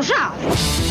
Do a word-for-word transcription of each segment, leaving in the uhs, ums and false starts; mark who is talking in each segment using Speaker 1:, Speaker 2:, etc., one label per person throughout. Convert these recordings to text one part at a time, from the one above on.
Speaker 1: jase!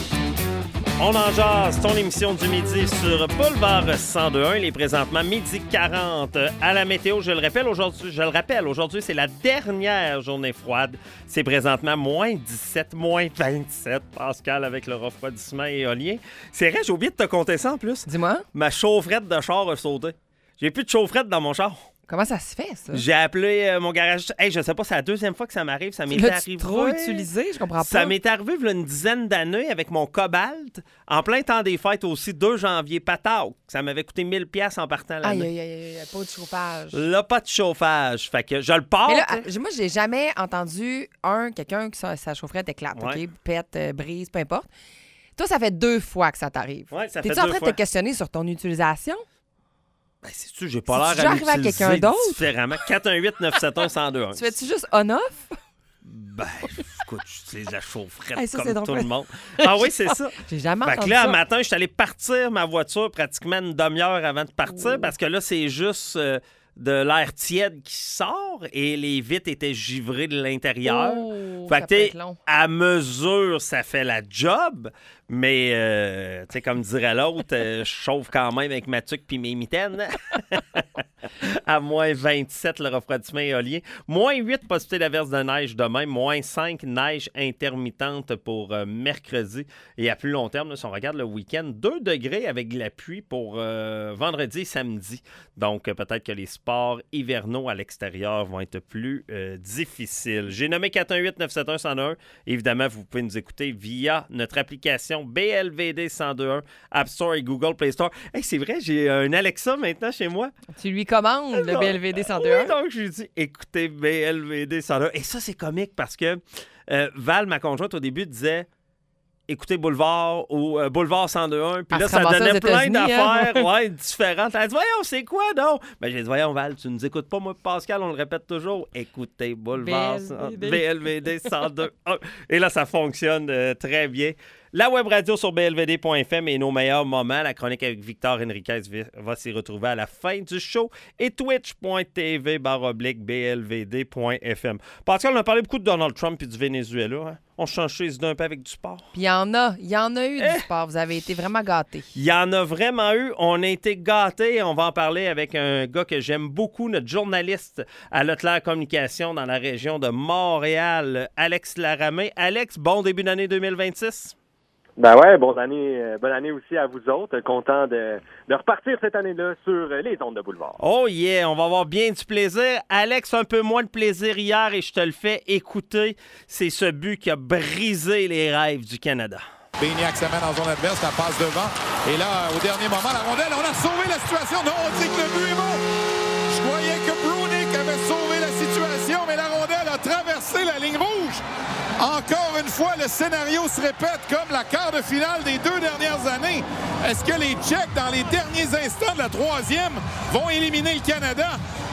Speaker 2: On en jase, ton émission du midi sur Boulevard cent deux point un. Il est présentement midi quarante à la météo. Je le rappelle, aujourd'hui, je le rappelle, aujourd'hui, c'est la dernière journée froide. C'est présentement moins dix-sept, moins vingt-sept, Pascal, avec le refroidissement éolien. C'est vrai, j'ai oublié de te compter ça en plus.
Speaker 3: Dis-moi.
Speaker 2: Ma chaufferette de char a sauté. J'ai plus de chaufferette dans mon char.
Speaker 3: Comment ça se fait, ça?
Speaker 2: J'ai appelé euh, mon garage. Hey, je sais pas, c'est la deuxième fois que ça m'arrive. Ça m'est arrivé.
Speaker 3: trop utilisé, je comprends pas.
Speaker 2: Ça m'est arrivé il y a une dizaine d'années avec mon Cobalt. En plein temps des fêtes aussi, deux janvier, Patauk. Ça m'avait coûté mille dollars en partant l'année.
Speaker 3: Aïe, aïe, aïe, aïe, pas de chauffage.
Speaker 2: Là, pas de chauffage. Fait que je le pars.
Speaker 3: Mais là, moi, j'ai jamais entendu, un, quelqu'un qui sa, sa chaufferette éclate,
Speaker 2: Ouais.
Speaker 3: OK? Pète, euh, brise, peu importe. Toi, ça fait deux fois que ça t'arrive.
Speaker 2: Ouais, ça fait
Speaker 3: T'es-tu en
Speaker 2: deux
Speaker 3: train
Speaker 2: fois.
Speaker 3: de te questionner sur ton utilisation?
Speaker 2: Ben, c'est-tu, j'ai pas
Speaker 3: C'est-tu
Speaker 2: l'air à
Speaker 3: déjà arrivé à
Speaker 2: l'utiliser
Speaker 3: quelqu'un d'autre?
Speaker 2: différemment. quatre un huit neuf sept un un zéro deux un.
Speaker 3: Tu fais-tu juste on-off?
Speaker 2: Ben, écoute, j'utilise la chaufferette
Speaker 3: Hey, ça, c'est
Speaker 2: comme
Speaker 3: donc
Speaker 2: tout
Speaker 3: pas-
Speaker 2: le monde. Ah oui, c'est ça.
Speaker 3: J'ai jamais
Speaker 2: Fait que
Speaker 3: entendu
Speaker 2: là,
Speaker 3: ça.
Speaker 2: un matin, je suis allé partir ma voiture pratiquement une demi-heure avant de partir parce que là, c'est juste euh, de l'air tiède qui sort et les vitres étaient givrées de l'intérieur.
Speaker 3: Oh,
Speaker 2: fait
Speaker 3: ça
Speaker 2: que,
Speaker 3: peut
Speaker 2: t'sais,
Speaker 3: être long.
Speaker 2: à mesure, ça fait la job, mais, euh, tu sais, comme dirait l'autre, euh, je chauffe quand même avec ma tuque puis mes mitaines. À moins vingt-sept, le refroidissement éolien. Moins huit, possibilité d'averse de neige demain. Moins cinq, neige intermittente pour euh, mercredi. Et à plus long terme, là, si on regarde le week-end, deux degrés avec de la pluie pour euh, vendredi et samedi. Donc, euh, peut-être que les sports hivernaux à l'extérieur vont être plus euh, difficiles. J'ai nommé quatre un huit neuf sept un un zéro un. Évidemment, vous pouvez nous écouter via notre application B L V D cent deux un, App Store et Google Play Store. Hey, c'est vrai, j'ai un Alexa maintenant chez moi.
Speaker 3: Tu lui commandes le B L V D cent deux un?
Speaker 2: Oui, donc je lui dis, écoutez B L V D cent deux un. Et ça, c'est comique parce que euh, Val, ma conjointe, au début, disait écoutez Boulevard ou euh, Boulevard cent deux un. Puis
Speaker 3: Elle
Speaker 2: là,
Speaker 3: se
Speaker 2: ça
Speaker 3: ramassait
Speaker 2: donnait
Speaker 3: aux
Speaker 2: plein
Speaker 3: États-Unis, hein?
Speaker 2: d'affaires ouais, différentes. Elle dit, voyons, c'est quoi, donc? Ben, j'ai dit, voyons, Val, tu nous écoutes pas, moi, Pascal, on le répète toujours. Écoutez Boulevard
Speaker 3: B L V D.
Speaker 2: B L V D cent deux un. Et là, ça fonctionne euh, très bien. La web radio sur B L V D point F M et nos meilleurs moments. La chronique avec Victor Henriquez va s'y retrouver à la fin du show. Et twitch point T V barre oblique B L V D point F M. Pascal, on a parlé beaucoup de Donald Trump et du Venezuela. Hein? On change les idées un peu avec du sport.
Speaker 3: Puis il y en a. Il y en a eu
Speaker 2: Eh!
Speaker 3: du sport. Vous avez été vraiment gâtés.
Speaker 2: Il y en a vraiment eu. On a été gâtés. On va en parler avec un gars que j'aime beaucoup, notre journaliste à Leclerc Communication dans la région de Montréal, Alex Laramé. Alex, bon début d'année deux mille vingt-six.
Speaker 4: Ben ouais, bonne année, euh, bonne année aussi à vous autres. Content de, de repartir cette année-là sur euh, les ondes de Boulevard.
Speaker 2: Oh yeah, on va avoir bien du plaisir. Alex, un peu moins de plaisir hier et je te le fais écouter. C'est ce but qui a brisé les rêves du Canada.
Speaker 5: Bignac se met dans zone adverse, la passe devant. Et là, au dernier moment, la rondelle, on a sauvé la situation. Non, on dit que le but est bon. Je croyais que Brunik avait sauvé la situation, mais la rondelle a traversé la ligne rouge. Encore une fois, le scénario se répète comme la quart de finale des deux dernières années. Est-ce que les Tchèques, dans les derniers instants de la troisième, vont éliminer le Canada?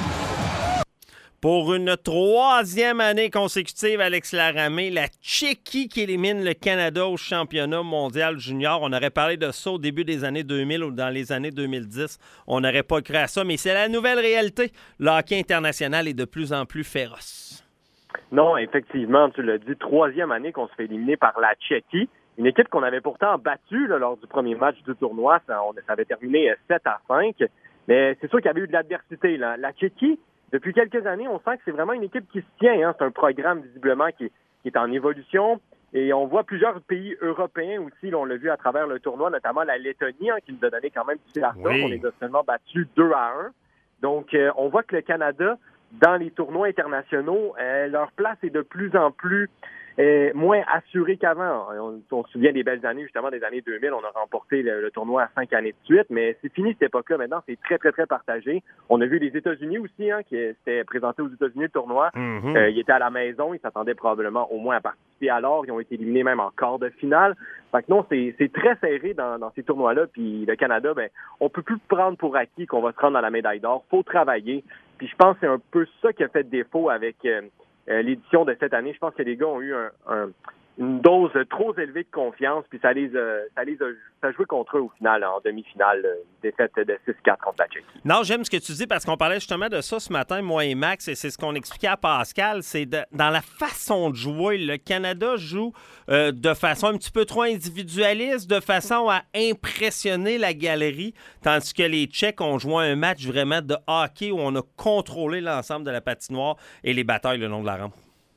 Speaker 2: Pour une troisième année consécutive, Alex Laramé, la Tchéquie qui élimine le Canada au championnat mondial junior. On aurait parlé de ça au début des années deux mille ou dans les années deux mille dix. On n'aurait pas cru à ça, mais c'est la nouvelle réalité. Le hockey international est de plus en plus féroce.
Speaker 4: Non, effectivement, tu l'as dit, troisième année qu'on se fait éliminer par la Tchéquie. Une équipe qu'on avait pourtant battue là, lors du premier match du tournoi. Ça, on, ça avait terminé sept à cinq. Mais c'est sûr qu'il y avait eu de l'adversité. Là. La Tchéquie, depuis quelques années, on sent que c'est vraiment une équipe qui se tient. Hein. C'est un programme visiblement qui, qui est en évolution. Et on voit plusieurs pays européens aussi. Là, on l'a vu à travers le tournoi, notamment la Lettonie, hein, qui nous a donné quand même du fil à retordre.
Speaker 2: Oui.
Speaker 4: On les a seulement battus deux à un. Donc, euh, on voit que le Canada, dans les tournois internationaux, euh, leur place est de plus en plus euh, moins assurée qu'avant. On, on se souvient des belles années, justement, des années deux mille. On a remporté le, le tournoi à cinq années de suite, mais c'est fini cette époque-là. Maintenant, c'est très, très, très partagé. On a vu les États-Unis aussi, hein, qui s'étaient présentés aux États-Unis le tournoi.
Speaker 2: Mm-hmm.
Speaker 4: Euh, ils étaient à la maison, ils s'attendaient probablement au moins à participer alors. Ils ont été éliminés même en quart de finale. Fait que non, c'est, c'est très serré dans, dans ces tournois-là. Puis le Canada, ben, on peut plus prendre pour acquis qu'on va se rendre à la médaille d'or. Faut travailler. Puis je pense que c'est un peu ça qui a fait défaut avec euh, euh, l'édition de cette année. Je pense que les gars ont eu un, un une dose trop élevée de confiance, puis ça les, euh, ça les a, ça a joué contre eux au final, en demi-finale, euh, défaite de six quatre contre la Tchéquie.
Speaker 2: Non, j'aime ce que tu dis parce qu'on parlait justement de ça ce matin, moi et Max, et c'est ce qu'on expliquait à Pascal, c'est de, dans la façon de jouer, le Canada joue euh, de façon un petit peu trop individualiste, de façon à impressionner la galerie, tandis que les Tchèques ont joué un match vraiment de hockey où on a contrôlé l'ensemble de la patinoire et les batailles le long de la rampe.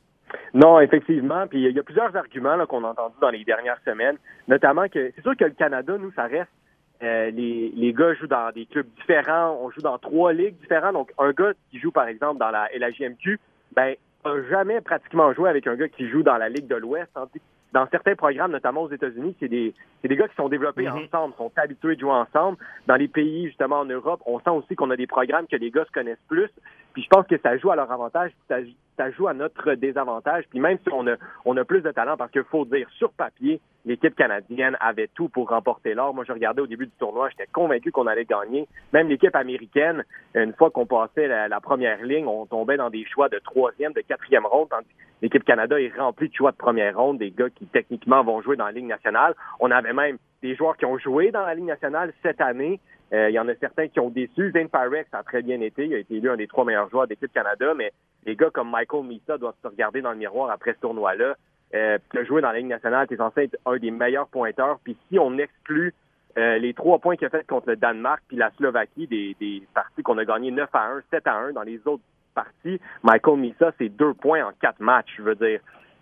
Speaker 4: Non, effectivement. Puis il y a plusieurs arguments là, qu'on a entendus dans les dernières semaines, notamment que c'est sûr que le Canada, nous, ça reste euh, les, les gars jouent dans des clubs différents, on joue dans trois ligues différentes. Donc, un gars qui joue, par exemple, dans la L A J M Q, ben, n'a jamais pratiquement joué avec un gars qui joue dans la Ligue de l'Ouest. Tandis que dans certains programmes, notamment aux États-Unis, c'est des, c'est des gars qui sont développés mm-hmm. ensemble, sont habitués de jouer ensemble. Dans les pays, justement, en Europe, on sent aussi qu'on a des programmes que les gars se connaissent plus. Puis je pense que ça joue à leur avantage, ça, ça joue à notre désavantage. Puis même si on a, on a plus de talent, parce qu'il faut dire, sur papier, l'équipe canadienne avait tout pour remporter l'or. Moi, je regardais au début du tournoi, j'étais convaincu qu'on allait gagner. Même l'équipe américaine, une fois qu'on passait la, la première ligne, on tombait dans des choix de troisième, de quatrième ronde. Tandis que l'équipe Canada est remplie de choix de première ronde, des gars qui techniquement vont jouer dans la Ligue nationale. On avait même des joueurs qui ont joué dans la Ligue nationale cette année. Euh, il y en a certains qui ont déçu. Zane Parekh, ça a très bien été. Il a été élu un des trois meilleurs joueurs d'équipe Canada, mais les gars comme Michael Misa doivent se regarder dans le miroir après ce tournoi-là. Euh, tu as joué dans la Ligue nationale, tu es censé être un des meilleurs pointeurs. Puis si on exclut euh, les trois points qu'il a fait contre le Danemark puis la Slovaquie, des, des parties qu'on a gagnées neuf à un, sept à un dans les autres parties, Michael Misa, c'est deux points en quatre matchs, je veux dire.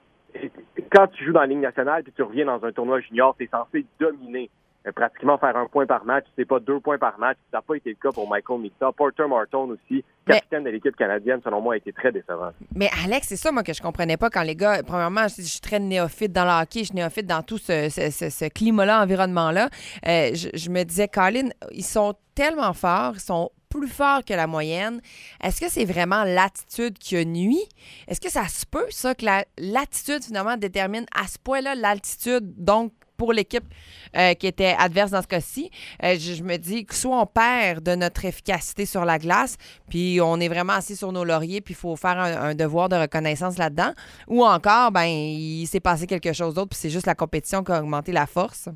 Speaker 4: Et quand tu joues dans la Ligue nationale puis tu reviens dans un tournoi junior, tu es censé dominer. Pratiquement faire un point par match, c'est pas deux points par match. Ça n'a pas été le cas pour Michael Misa. Porter Martin aussi, capitaine mais, de l'équipe canadienne, selon moi, a été très décevant.
Speaker 3: Mais Alex, c'est ça, moi, que je comprenais pas quand les gars... Premièrement, je, je suis très néophyte dans le hockey, je suis néophyte dans tout ce, ce, ce, ce climat-là, environnement-là. Euh, je, je me disais, Colin, ils sont tellement forts, ils sont plus forts que la moyenne. Est-ce que c'est vraiment l'attitude qui a nuit? Est-ce que ça se peut, ça, que la, l'attitude, finalement, détermine à ce point-là l'altitude, donc pour l'équipe euh, qui était adverse dans ce cas-ci, euh, je, je me dis que soit on perd de notre efficacité sur la glace, puis on est vraiment assis sur nos lauriers, puis il faut faire un, un devoir de reconnaissance là-dedans, ou encore, ben il s'est passé quelque chose d'autre, puis c'est juste la compétition qui a augmenté la force.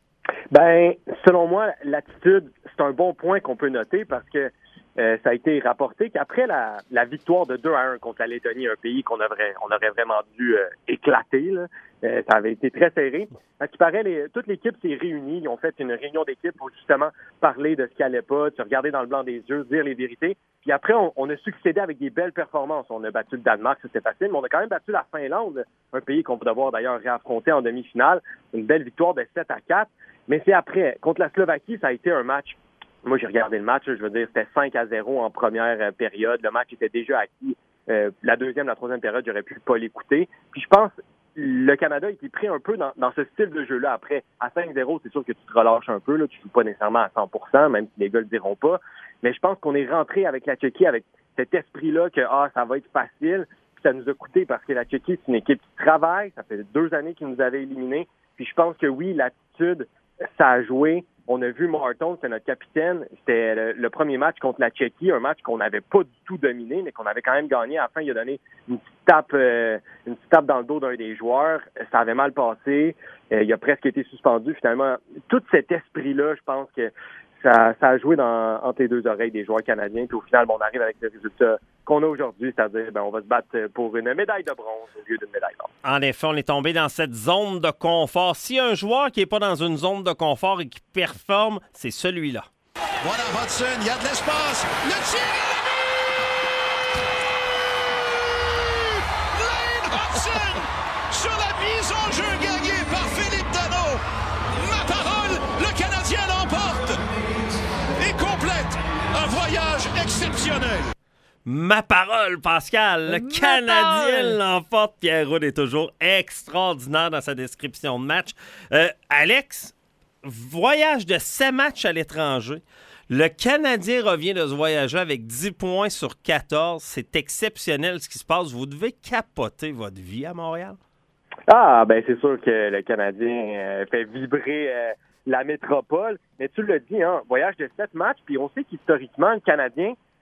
Speaker 4: Ben, selon moi, l'attitude, c'est un bon point qu'on peut noter parce que Euh, ça a été rapporté qu'après la, la victoire de deux à un contre la Lettonie, un pays qu'on aurait, on aurait vraiment dû euh, éclater, là, euh, ça avait été très serré. À ce qui paraît, les, toute l'équipe s'est réunie. Ils ont fait une réunion d'équipe pour justement parler de ce qui allait pas, se regarder dans le blanc des yeux, dire les vérités. Puis après, on, on a succédé avec des belles performances. On a battu le Danemark, ça c'était facile, mais on a quand même battu la Finlande, un pays qu'on va devoir d'ailleurs réaffronter en demi-finale. Une belle victoire de sept à quatre. Mais c'est après. Contre la Slovaquie, ça a été un match. Moi, j'ai regardé le match, je veux dire, c'était cinq à zéro en première euh, période. Le match était déjà acquis. Euh, la deuxième, la troisième période, j'aurais pu pas l'écouter. Puis je pense le Canada a été pris un peu dans, dans ce style de jeu-là. Après, à cinq zéro, c'est sûr que tu te relâches un peu. Là, tu joues pas nécessairement à cent pour cent, même si les gars le diront pas. Mais je pense qu'on est rentré avec la Tchéquie avec cet esprit-là que ah, ça va être facile. Puis ça nous a coûté parce que la Tchéquie, c'est une équipe qui travaille. Ça fait deux années qu'ils nous avaient éliminés. Puis je pense que oui, l'attitude, ça a joué. On a vu Martin, c'est notre capitaine. C'était le, le premier match contre la Tchéquie, un match qu'on n'avait pas du tout dominé, mais qu'on avait quand même gagné. À la fin, il a donné une petite tape, euh, une petite tape dans le dos d'un des joueurs. Ça avait mal passé. Euh, il a presque été suspendu. Finalement, tout cet esprit-là, je pense que ça, ça a joué dans, entre les deux oreilles des joueurs canadiens. Puis au final, bon, on arrive avec le résultat qu'on a aujourd'hui, c'est-à-dire ben, on va se battre pour une médaille de bronze au lieu d'une médaille d'or.
Speaker 2: En effet, on est tombé dans cette zone de confort. S'il y a un joueur qui n'est pas dans une zone de confort et qui performe, c'est celui-là.
Speaker 1: Voilà Hudson, il y a de l'espace. Le tir est Lane Hudson sur la mise en jeu gagnée par Philippe Danault. Ma parole, le Canadien l'emporte et complète un voyage exceptionnel.
Speaker 2: Ma parole, Pascal, le
Speaker 3: Ma
Speaker 2: Canadien
Speaker 3: parole.
Speaker 2: l'emporte. Pierre Roud est toujours extraordinaire dans sa description de match. Euh, Alex, voyage de sept matchs à l'étranger. Le Canadien revient de ce voyage avec dix points sur quatorze. C'est exceptionnel ce qui se passe. Vous devez capoter votre vie à Montréal.
Speaker 4: Ah, ben c'est sûr que le Canadien euh, fait vibrer euh, la métropole. Mais tu l'as dit, hein, voyage de sept matchs, puis on sait qu'historiquement, le Canadien,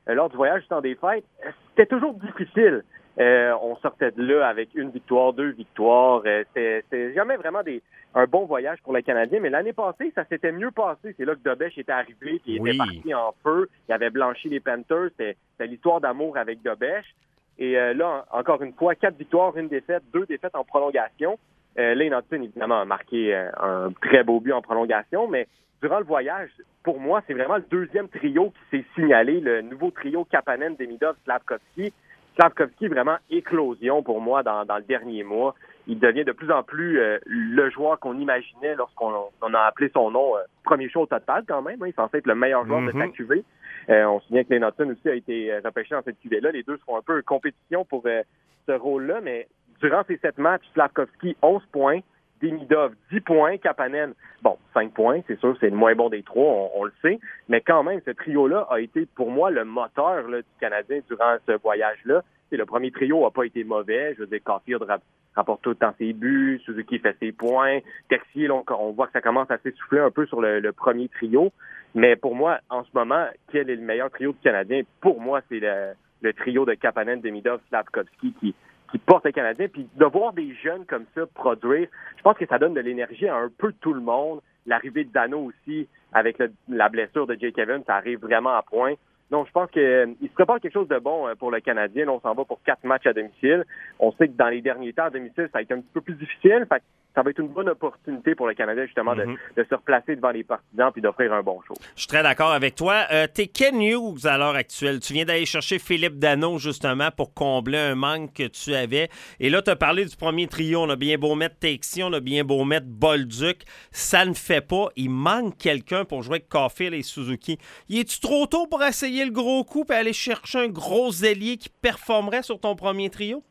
Speaker 4: euh, lors du voyage du temps des fêtes, c'était toujours difficile. Euh, on sortait de là avec une victoire, deux victoires. Euh, c'était, c'était jamais vraiment des, un bon voyage pour le Canadien. Mais l'année passée, ça s'était mieux passé. C'est là que Dobèche était arrivé, puis il
Speaker 2: oui.
Speaker 4: était parti en feu. Il avait blanchi les Panthers. C'était, c'était l'histoire d'amour avec Dobèche. Et euh, là, encore une fois, quatre victoires, une défaite, deux défaites en prolongation. Euh, Lane Hutton, évidemment, a marqué euh, un très beau but en prolongation, mais durant le voyage, pour moi, c'est vraiment le deuxième trio qui s'est signalé, le nouveau trio Kapanen, Demidov, Slavkovski. Slavkovski, vraiment éclosion pour moi dans, dans le dernier mois. Il devient de plus en plus euh, le joueur qu'on imaginait lorsqu'on on a appelé son nom euh, premier choix au total quand même. Hein, il est censé être le meilleur joueur mm-hmm. de sa Q V. Euh, on se souvient que Lane Hutton aussi a été repêché dans cette Q V-là. Les deux seront un peu en compétition pour euh, ce rôle-là, mais durant ces sept matchs, Slavkovski, onze points, Demidov, dix points, Kapanen, bon, cinq points, c'est sûr, c'est le moins bon des trois, on, on le sait, mais quand même, ce trio-là a été, pour moi, le moteur là, du Canadien durant ce voyage-là. Et le premier trio n'a pas été mauvais, je veux dire, Caulfield rap- rapporte tout le temps ses buts, Suzuki fait ses points, Texier, là, on, on voit que ça commence à s'essouffler un peu sur le, le premier trio, mais pour moi, en ce moment, quel est le meilleur trio du Canadien? Pour moi, c'est le, le trio de Kapanen, Demidov, Slavkovski qui qui porte le Canadien, puis de voir des jeunes comme ça produire, je pense que ça donne de l'énergie à un peu tout le monde. L'arrivée de Dano aussi, avec le, la blessure de Jake Evans, ça arrive vraiment à point. Donc, je pense qu'il euh, se prépare quelque chose de bon euh, pour le Canadien. Là, on s'en va pour quatre matchs à domicile. On sait que dans les derniers temps, à domicile, ça a été un petit peu plus difficile. Fait que ça va être une bonne opportunité pour le Canadien, justement, mm-hmm. de, de se replacer devant les partisans puis d'offrir un bon show.
Speaker 2: Je suis très d'accord avec toi. Euh, t'es Ken Hughes à l'heure actuelle. Tu viens d'aller chercher Philippe Danault, justement, pour combler un manque que tu avais. Et là, tu as parlé du premier trio. On a bien beau mettre Texier, on a bien beau mettre Bolduc. Ça ne fait pas. Il manque quelqu'un pour jouer avec Caulfield et Suzuki. Y est-tu trop tôt pour essayer le gros coup et aller chercher un gros ailier qui performerait sur ton premier trio?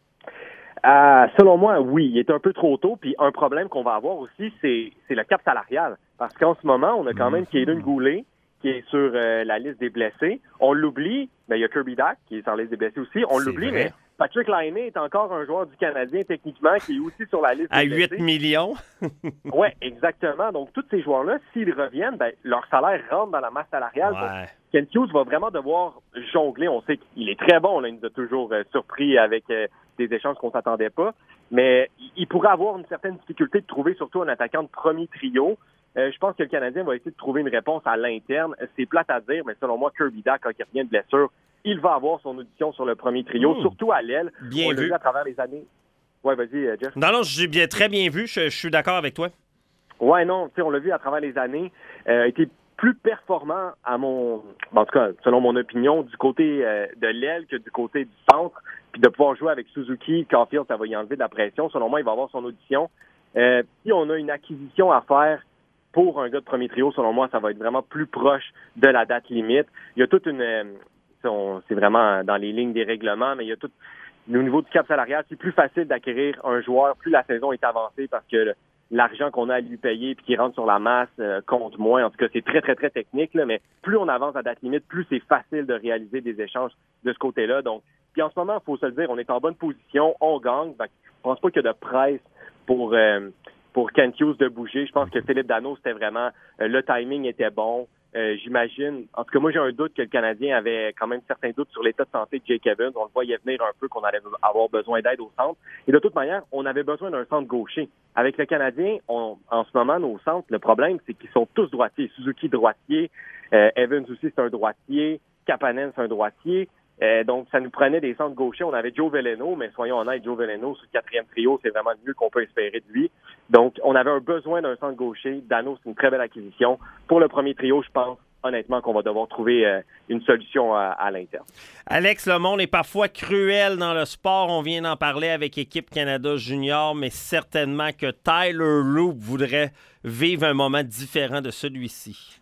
Speaker 4: Euh, selon moi, oui, il est un peu trop tôt. Puis un problème qu'on va avoir aussi, c'est, c'est le cap salarial. Parce qu'en ce moment, on a quand même Kaden Goulet qui est sur euh, la liste des blessés. On l'oublie, mais il y a Kirby Dach qui est sur la liste des blessés aussi. On c'est l'oublie, vrai. Mais Patrick Laine est encore un joueur du Canadien, techniquement, qui est aussi sur la liste des
Speaker 2: à
Speaker 4: blessés.
Speaker 2: huit millions.
Speaker 4: Oui, exactement. Donc, tous ces joueurs-là, s'ils reviennent, ben, leur salaire rentre dans la masse salariale.
Speaker 2: Ouais.
Speaker 4: Donc, Ken Hughes va vraiment devoir jongler. On sait qu'il est très bon. Là, il nous a toujours euh, surpris avec euh, des échanges qu'on ne s'attendait pas. Mais il pourrait avoir une certaine difficulté de trouver surtout un attaquant de premier trio. Euh, je pense que le Canadien va essayer de trouver une réponse à l'interne. C'est plate à dire, mais selon moi, Kirby Dach, quand il revient de blessure, il va avoir son audition sur le premier trio, mmh. surtout à l'aile.
Speaker 2: Bien
Speaker 4: On l'a
Speaker 2: vu.
Speaker 4: vu à travers les années. Oui, vas-y, Jeff.
Speaker 2: Non, non, j'ai bien, très bien vu. Je, je suis d'accord avec toi.
Speaker 4: Oui, non, tu sais, on l'a vu à travers les années. Euh, a été plus performant, à mon, en tout cas, selon mon opinion, du côté euh, de l'aile que du côté du centre. Puis de pouvoir jouer avec Suzuki, Caulfield, ça va y enlever de la pression. Selon moi, il va avoir son audition. Euh, si on a une acquisition à faire pour un gars de premier trio, selon moi, ça va être vraiment plus proche de la date limite. Il y a toute une... Euh, on, c'est vraiment dans les lignes des règlements, mais il y a tout... Au niveau du cap salarial, c'est plus facile d'acquérir un joueur plus la saison est avancée parce que le, l'argent qu'on a à lui payer puis qui rentre sur la masse euh, compte moins. En tout cas, c'est très, très, très technique, là, mais plus on avance à date limite, plus c'est facile de réaliser des échanges de ce côté-là. Donc, puis en ce moment, il faut se le dire, on est en bonne position, on gagne. Donc, je pense pas qu'il y a de presse pour... Euh, pour Ken Hughes de bouger. Je pense que Philippe Danault, c'était vraiment... Euh, le timing était bon. Euh, j'imagine... En tout cas, moi, j'ai un doute que le Canadien avait quand même certains doutes sur l'état de santé de Jake Evans. On le voyait venir un peu qu'on allait avoir besoin d'aide au centre. Et de toute manière, on avait besoin d'un centre gaucher. Avec le Canadien, on, en ce moment, nos centres, le problème, c'est qu'ils sont tous droitiers. Suzuki, droitier. Euh, Evans aussi, c'est un droitier. Kapanen, c'est un droitier. Euh, donc, ça nous prenait des centres gauchers. On avait Joe Veleno, mais soyons honnêtes, Joe Veleno, sur le quatrième trio, c'est vraiment le mieux qu'on peut espérer de lui. Donc, on avait un besoin d'un centre gaucher. Danault, c'est une très belle acquisition. Pour le premier trio, je pense honnêtement qu'on va devoir trouver euh, une solution à, à l'interne.
Speaker 2: Alex, le monde est parfois cruel dans le sport. On vient d'en parler avec Équipe Canada Junior, mais certainement que Tyler Loop voudrait vivre un moment différent de celui-ci.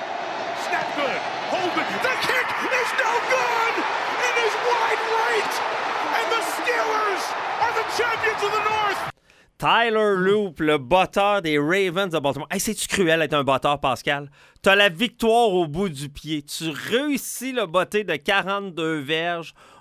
Speaker 1: Snap good. Hold it. The kick is no good. It is wide right. And the Steelers are the champions of the North.
Speaker 2: Tyler Loop, le batteur des Ravens de Baltimore. Hey, c'est-tu cruel d'être un batteur, Pascal? T'as la victoire au bout du pied. Tu réussis le botté de quarante-deux verges.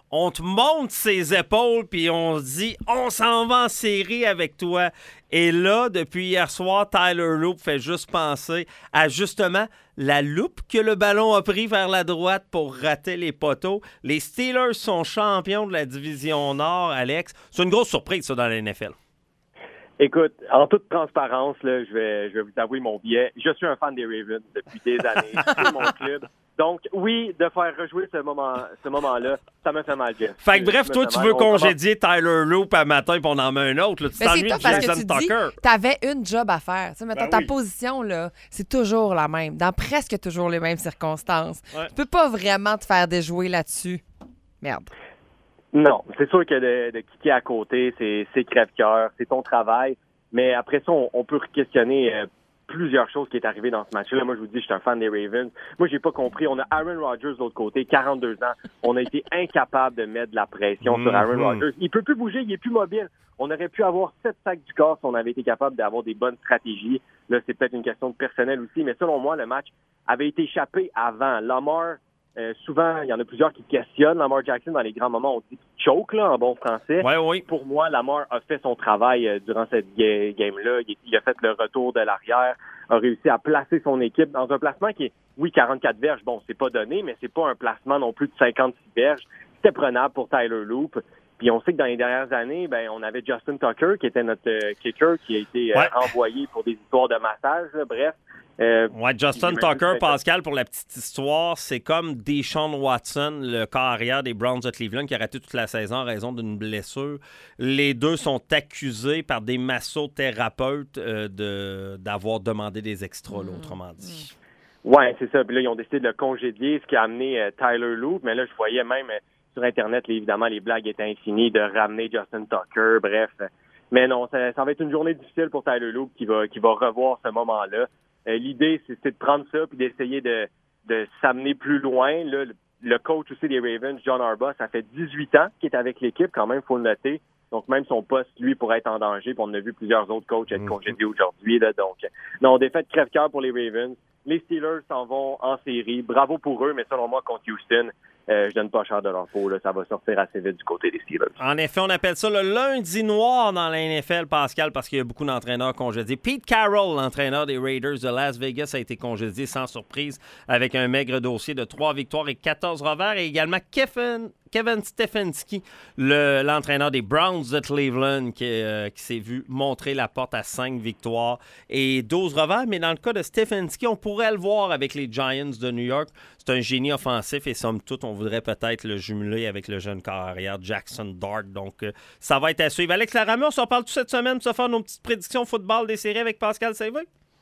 Speaker 2: on te monte ses épaules, puis on se dit, on s'en va en série avec toi. Et là, depuis hier soir, Tyler Loop fait juste penser à justement la loupe que le ballon a pris vers la droite pour rater les poteaux. Les Steelers sont champions de la division Nord, Alex. C'est une grosse surprise, ça, dans la N F L.
Speaker 4: Écoute, en toute transparence, là, je vais, je vais vous avouer mon biais. Je suis un fan des Ravens depuis des années. C'est mon club. Donc, oui, de faire rejouer ce, moment, ce moment-là, ça me fait mal, Jeff.
Speaker 2: Fait que bref, toi, tu veux congédier Tyler Loop à matin puis on en met un autre. Là. Tu t'ennuies de Jason Tucker.
Speaker 3: Tu avais une job à faire. Tu sais, mettons,
Speaker 2: Ben
Speaker 3: ta
Speaker 2: oui.
Speaker 3: position, là, c'est toujours la même, dans presque toujours les mêmes circonstances.
Speaker 2: Ouais.
Speaker 3: Tu peux pas vraiment te faire déjouer là-dessus. Merde.
Speaker 4: Non, c'est sûr que de, de kicker à côté, c'est, c'est crève-cœur, c'est ton travail. Mais après ça, on, on peut questionner euh, plusieurs choses qui est arrivé dans ce match-là. Moi, je vous dis, je suis un fan des Ravens. Moi, j'ai pas compris. On a Aaron Rodgers de l'autre côté, quarante-deux ans. On a été incapable de mettre de la pression mm-hmm. sur Aaron Rodgers. Il peut plus bouger, il est plus mobile. On aurait pu avoir sept sacs du corps si on avait été capable d'avoir des bonnes stratégies. Là, c'est peut-être une question de personnel aussi, mais selon moi, le match avait été échappé avant. Lamar, euh, souvent, il y en a plusieurs qui questionnent Lamar Jackson dans les grands moments. On dit qu'il choke, là, en bon français.
Speaker 2: Ouais, oui.
Speaker 4: Pour moi, Lamar a fait son travail euh, durant cette ga- game-là. Il, il a fait le retour de l'arrière, a réussi à placer son équipe dans un placement qui est, oui, quarante-quatre verges. Bon, c'est pas donné, mais c'est pas un placement non plus de cinquante-six verges. C'était prenable pour Tyler Loop. Puis on sait que dans les dernières années, ben on avait Justin Tucker, qui était notre euh, kicker, qui a été euh,
Speaker 2: ouais.
Speaker 4: envoyé pour des histoires de massage, là, bref. Euh,
Speaker 2: ouais, Justin Tucker, Pascal, pour la petite histoire, c'est comme Deshaun Watson, le corps arrière des Browns de Cleveland, qui a raté toute la saison en raison d'une blessure. Les deux sont accusés par des massothérapeutes euh, de, d'avoir demandé des extras, là, autrement dit.
Speaker 4: Ouais, c'est ça. Puis là, ils ont décidé de le congédier, ce qui a amené euh, Tyler Loop. Mais là, je voyais même euh, sur Internet, là, évidemment, les blagues étaient infinies de ramener Justin Tucker, bref. Mais non, ça, ça va être une journée difficile pour Tyler Loop qui va, qui va revoir ce moment-là. Euh, l'idée, c'est, c'est de prendre ça puis d'essayer de, de s'amener plus loin. Là, le, le coach aussi des Ravens, John Harbaugh, ça fait dix-huit ans qu'il est avec l'équipe, quand même, il faut le noter. Donc, même son poste, lui, pourrait être en danger. Puis on a vu plusieurs autres coachs être congédiés aujourd'hui. Là, donc, non, défaite crève-cœur pour les Ravens. Les Steelers s'en vont en série. Bravo pour eux, mais selon moi, contre Houston, euh, je donne pas cher de leur peau. Là, ça va sortir assez vite du côté des Steelers.
Speaker 2: En effet, on appelle ça le lundi noir dans la N F L, Pascal, parce qu'il y a beaucoup d'entraîneurs congédiés. Pete Carroll, l'entraîneur des Raiders de Las Vegas, a été congédié sans surprise avec un maigre dossier de trois victoires et quatorze revers. Et également Kevin... Kevin Stefanski, le, l'entraîneur des Browns de Cleveland, qui, euh, qui s'est vu montrer la porte à cinq victoires et douze revers. Mais dans le cas de Stefanski, on pourrait le voir avec les Giants de New York. C'est un génie offensif et somme toute, on voudrait peut-être le jumeler avec le jeune corps arrière Jackson Dart. Donc, euh, ça va être à suivre. Alex Laramie, on s'en parle toute cette semaine de se faire nos petites prédictions football des séries avec Pascal Saint-Vé?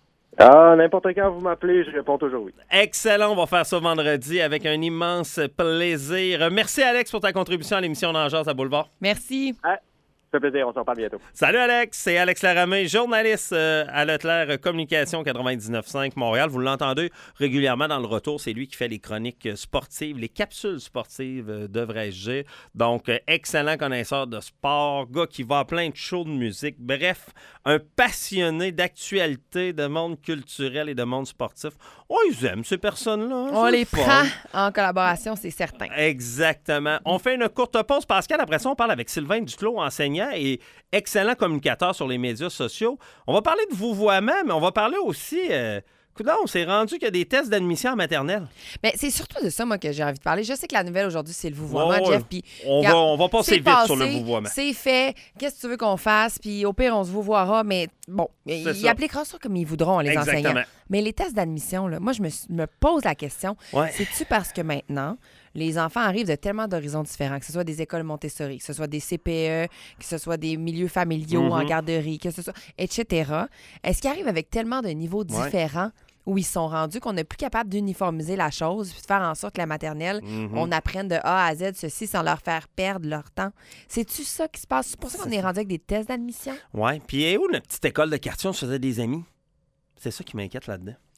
Speaker 4: Ah, n'importe quand vous m'appelez, je réponds toujours oui.
Speaker 2: Excellent, on va faire ça vendredi avec un immense plaisir. Merci Alex pour ta contribution à l'émission Nageurs à Boulevard.
Speaker 3: Merci.
Speaker 4: Ah, ça fait plaisir, on s'en parle bientôt.
Speaker 2: Salut Alex, c'est Alex Laramie, journaliste euh, à Leclerc Communication quatre-vingt-dix-neuf cinq Montréal. Vous l'entendez régulièrement dans le retour, c'est lui qui fait les chroniques sportives, les capsules sportives, euh, devrais-je dire. Donc, euh, excellent connaisseur de sport, gars qui va à plein de shows de musique. Bref, un passionné d'actualité, de monde culturel et de monde sportif. Oh, ils aiment ces personnes-là.
Speaker 3: On les
Speaker 2: fun.
Speaker 3: prend en collaboration, c'est certain.
Speaker 2: Exactement. On fait une courte pause, Pascal. Après ça, on parle avec Sylvain Duclos, enseignant et excellent communicateur sur les médias sociaux. On va parler de vouvoiement, mais on va parler aussi... Euh, Coudon, on s'est rendu qu'il y a des tests d'admission en maternelle.
Speaker 3: Mais c'est surtout de ça, moi, que j'ai envie de parler. Je sais que la nouvelle aujourd'hui, c'est le vouvoiement,
Speaker 2: oh,
Speaker 3: Jeff. Puis,
Speaker 2: on, va, on va passer vite
Speaker 3: passé,
Speaker 2: sur le vouvoiement.
Speaker 3: C'est fait. Qu'est-ce que tu veux qu'on fasse? Puis au pire, on se vouvoiera. Mais bon, c'est ils ça. appliqueront ça comme ils voudront, les
Speaker 2: Exactement.
Speaker 3: enseignants. Mais les tests d'admission, là, moi, je me, me pose la question.
Speaker 2: Ouais.
Speaker 3: C'est-tu parce que maintenant, les enfants arrivent de tellement d'horizons différents, que ce soit des écoles Montessori, que ce soit des C P E, que ce soit des milieux familiaux mm-hmm. en garderie, que ce soit, et cetera. Est-ce qu'ils arrivent avec tellement de niveaux
Speaker 2: ouais.
Speaker 3: différents où ils sont rendus qu'on n'est plus capable d'uniformiser la chose puis de faire en sorte que la maternelle, mm-hmm. on apprenne de A à Z ceci sans leur faire perdre leur temps? C'est-tu ça qui se passe? C'est pour ça qu'on est rendu avec des tests d'admission?
Speaker 2: Oui. Puis où notre petite école de quartier, on se faisait des amis? C'est ça qui m'inquiète là-dedans.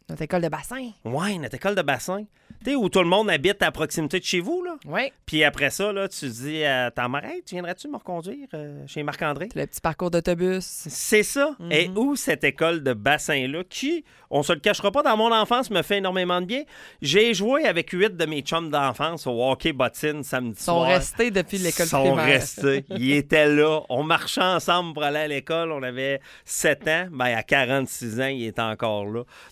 Speaker 3: Notre école de bassin.
Speaker 2: Oui, notre école de bassin. Tu sais, où tout le monde habite à proximité de chez vous, là.
Speaker 3: Oui.
Speaker 2: Puis après ça, là, tu dis à ta mère, hey, tu viendrais-tu me reconduire euh, chez Marc-André?
Speaker 3: Le petit parcours d'autobus.
Speaker 2: C'est ça.
Speaker 3: Mhm.
Speaker 2: Et où cette école de bassin-là, qui, on se le cachera pas, dans mon enfance, me fait énormément de bien. J'ai joué avec huit de mes chums d'enfance au hockey bottine samedi
Speaker 3: Ils sont
Speaker 2: soir.
Speaker 3: restés depuis l'école
Speaker 2: Ils sont
Speaker 3: primaire.
Speaker 2: restés. Ils étaient là. On marchait ensemble pour aller à l'école. On avait sept ans. Ben, à quarante-six ans, il était encore là.